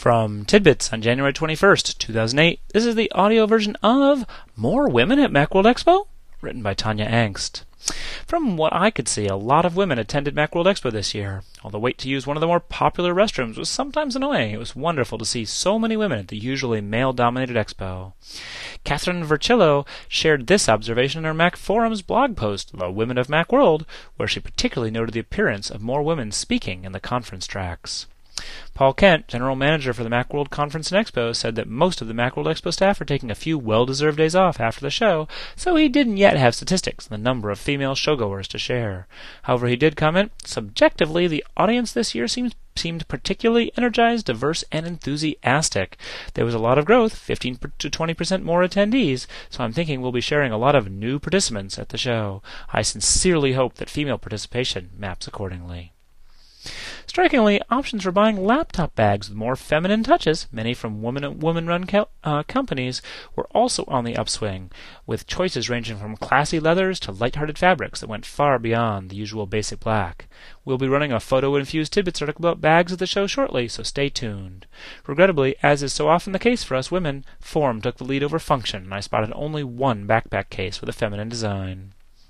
From Tidbits on January 21st, 2008, this is the audio version of More Women at Macworld Expo? Written by Tanya Angst. From what I could see, a lot of women attended Macworld Expo this year. Although wait to use one of the more popular restrooms was sometimes annoying, it was wonderful to see so many women at the usually male-dominated expo. Catherine Vercillo shared this observation in her Mac Forums blog post, The Women of Macworld, where she particularly noted the appearance of more women speaking in the conference tracks. Paul Kent, general manager for the Macworld Conference and Expo, said that most of the Macworld Expo staff are taking a few well-deserved days off after the show, so he didn't yet have statistics on the number of female showgoers to share. However, he did comment, subjectively, the audience this year seemed particularly energized, diverse, and enthusiastic. There was a lot of growth, 15 to 20% more attendees, so I'm thinking we'll be sharing a lot of new participants at the show. I sincerely hope that female participation maps accordingly. Strikingly, options for buying laptop bags with more feminine touches, many from women-run companies, were also on the upswing, with choices ranging from classy leathers to light-hearted fabrics that went far beyond the usual basic black. We'll be running a photo-infused Tidbits article about bags at the show shortly, so stay tuned. Regrettably, as is so often the case for us women, form took the lead over function, and I spotted only one backpack case with a feminine design.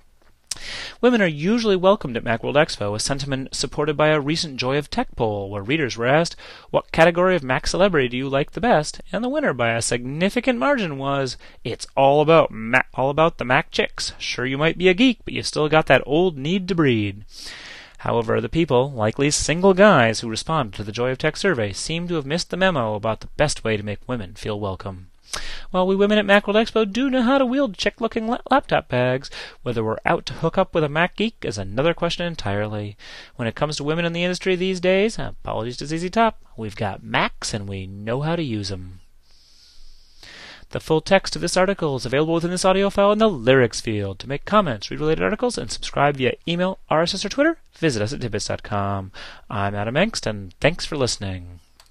Women are usually welcomed at Macworld Expo, a sentiment supported by a recent Joy of Tech poll, where readers were asked, what category of Mac celebrity do you like the best? And the winner by a significant margin was, it's all about the Mac chicks. Sure, you might be a geek, but you still got that old need to breed. However, the people, likely single guys who responded to the Joy of Tech survey, seem to have missed the memo about the best way to make women feel welcome. While we women at Macworld Expo do know how to wield chic-looking laptop bags, whether we're out to hook up with a Mac geek is another question entirely. When it comes to women in the industry these days, apologies to ZZ Top, we've got Macs and we know how to use them. The full text of this article is available within this audio file in the lyrics field. To make comments, read related articles, and subscribe via email, RSS, or Twitter, visit us at tidbits.com. I'm Adam Angst, and thanks for listening.